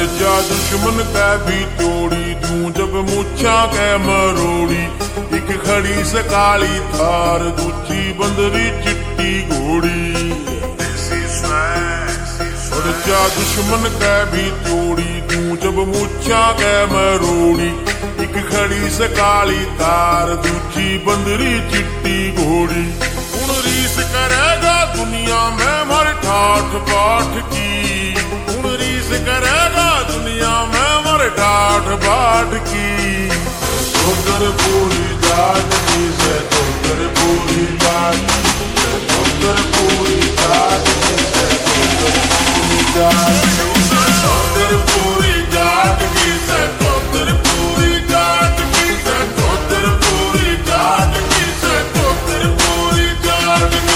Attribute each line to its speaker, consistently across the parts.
Speaker 1: जा दुश्मन कै भी तोड़ी दूं जब मुछा कै मरोड़ी। एक खड़ी से काली थार दूजी बंदरी चिट्टी घोड़ी। जा दुश्मन कै भी तोड़ी दूं जब मुछा कै मरोड़ी। एक खड़ी से काली थार दूजी बंदरी चिट्टी घोड़ी। हुण रीस करेगा दुनिया में मर ठाठ बाट की। हुण रीस करेगा दुनिया में मर ठाठ बाट की। तोतर पूरी जात की से तोतर पूरी जात। तोतर पूरी जात की से तोतर पूरी जात। तोतर पूरी जात की से तोतर पूरी जात की से तोतर पूरी जात की से तोतर पूरी जात की।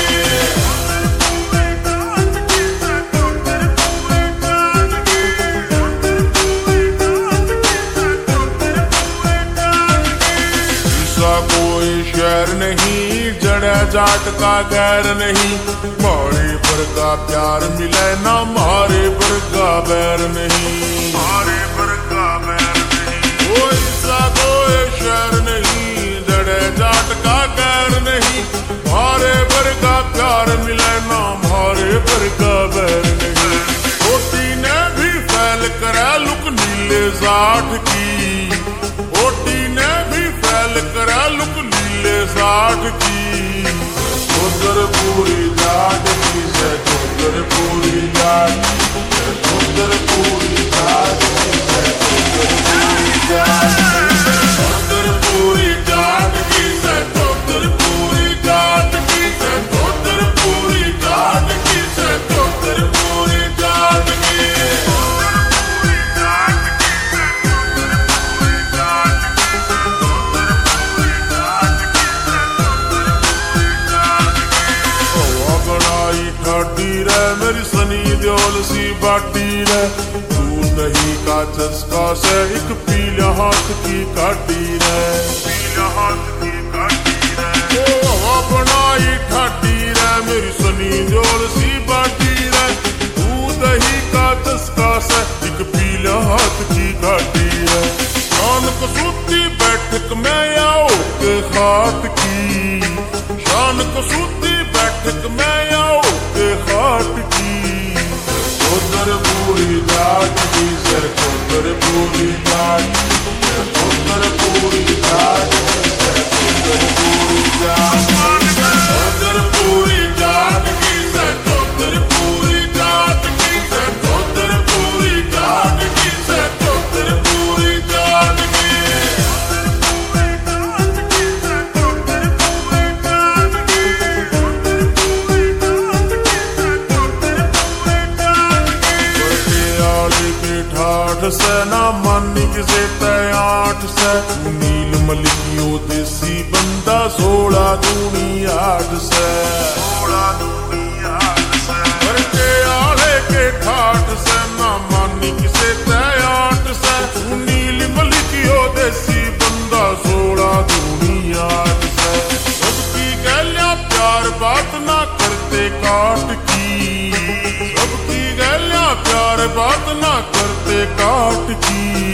Speaker 1: कोई शहर नहीं जड़ा जाट का गैर नहीं। मारे पर का प्यार मिले ना मारे पर का बैर नहीं। मारे पर का बैर नहीं। कोई सा कोई शहर नहीं जड़ा जाट का गैर नहीं। मारे पर का प्यार मिले ना मारे पर का बैर नहीं। ओटी ने भी फैल करा लुक नीले जाट की। ओटी ने भी फैल करा लुक नीले जाट की। तोतर पूरी जाट की से तोतर पूरी जाट। तोतर पूरी जाट की से तोतर पूरी जाट। तोतर पूरी जाट की से तोतर पूरी जाट की से तोतर पूरी जाट की से तोतर पूरी जाट की। मेरी सनी देओल सी बाटी रे। दूध दही का चस्का से एक पीला हाथ की काटी रे। पीला हाथ की काटी रे। ओ हवा बनाई ठाटी रे मेरी सनी देओल सी बाटी रे। दूध दही का चस्का से एक पीला हाथ की काटी रे। शान कसूती बैठक में आओ के खाट की। शान कसूती बैठक में आओ के खाट की। तोतर पूरी जाट की से तोतर पूरी जाट। तोतर पूरी जाट की से तोतर पूरी जाट। तोतर पूरी जाट की से तोतर पूरी जाट की से तोतर पूरी जाट की से तोतर पूरी जाट की। ठाठ से ना मानी किसे तैयाठ से। नील मलिकियो देसी बंदा 16 दूनी 8 से। 16 दूनी 8 से। करके आले के ठाठ से ना मानी किसे तैयाठ से। नील मलिकियो देसी बंदा 16 दूनी 8 से। सबकी गैलियां प्यार बात ना करते काट की। सबकी गैलियां प्यार बात ना करते काट की।